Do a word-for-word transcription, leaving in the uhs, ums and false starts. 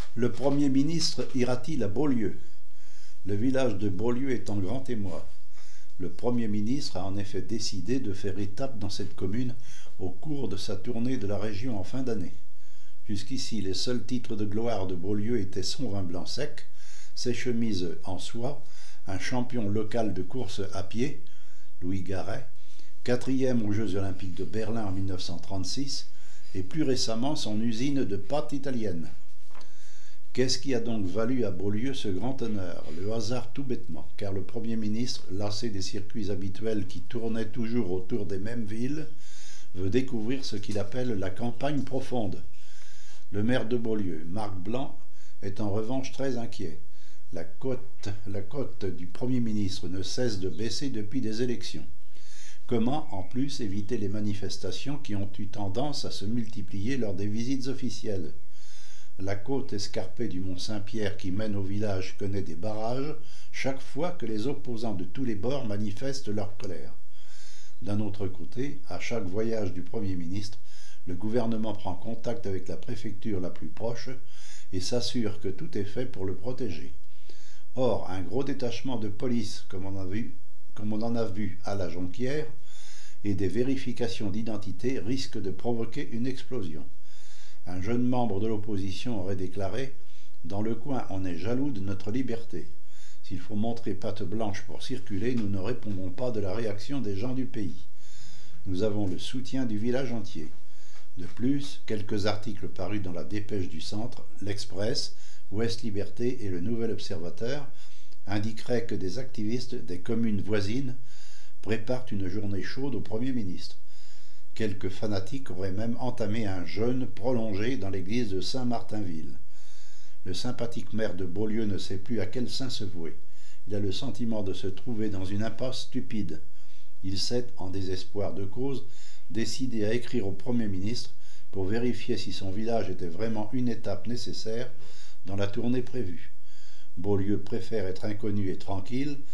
Le Premier ministre ira-t-il à Beaulieu? Le village de Beaulieu est en grand émoi. Le Premier ministre a en effet décidé de faire étape dans cette commune au cours de sa tournée de la région en fin d'année. Jusqu'ici, les seuls titres de gloire de Beaulieu étaient son vin blanc sec, ses chemises en soie, un champion local de course à pied, Louis Garret, quatrième aux Jeux olympiques de Berlin en mille neuf cent trente-six, et plus récemment son usine de pâtes italiennes. Qu'est-ce qui a donc valu à Beaulieu ce grand honneur? Le hasard tout bêtement, car le Premier ministre, lassé des circuits habituels qui tournaient toujours autour des mêmes villes, veut découvrir ce qu'il appelle la campagne profonde. Le maire de Beaulieu, Marc Blanc, est en revanche très inquiet. La cote, la cote du Premier ministre ne cesse de baisser depuis des élections. Comment, en plus, éviter les manifestations qui ont eu tendance à se multiplier lors des visites officielles? La côte escarpée du mont Saint-Pierre qui mène au village connaît des barrages chaque fois que les opposants de tous les bords manifestent leur colère. D'un autre côté, à chaque voyage du Premier ministre, le gouvernement prend contact avec la préfecture la plus proche et s'assure que tout est fait pour le protéger. Or, un gros détachement de police, comme on, a vu, comme on en a vu à la Jonquière, et des vérifications d'identité risquent de provoquer une explosion. Un jeune membre de l'opposition aurait déclaré « Dans le coin, on est jaloux de notre liberté. S'il faut montrer patte blanche pour circuler, nous ne répondrons pas de la réaction des gens du pays. Nous avons le soutien du village entier. » De plus, quelques articles parus dans la Dépêche du Centre, l'Express, Ouest Liberté et le Nouvel Observateur indiqueraient que des activistes des communes voisines préparent une journée chaude au Premier ministre. Quelques fanatiques auraient même entamé un jeûne prolongé dans l'église de Saint-Martinville. Le sympathique maire de Beaulieu ne sait plus à quel saint se vouer. Il a le sentiment de se trouver dans une impasse stupide. Il s'est, en désespoir de cause, décidé à écrire au Premier ministre pour vérifier si son village était vraiment une étape nécessaire dans la tournée prévue. Beaulieu préfère être inconnu et tranquille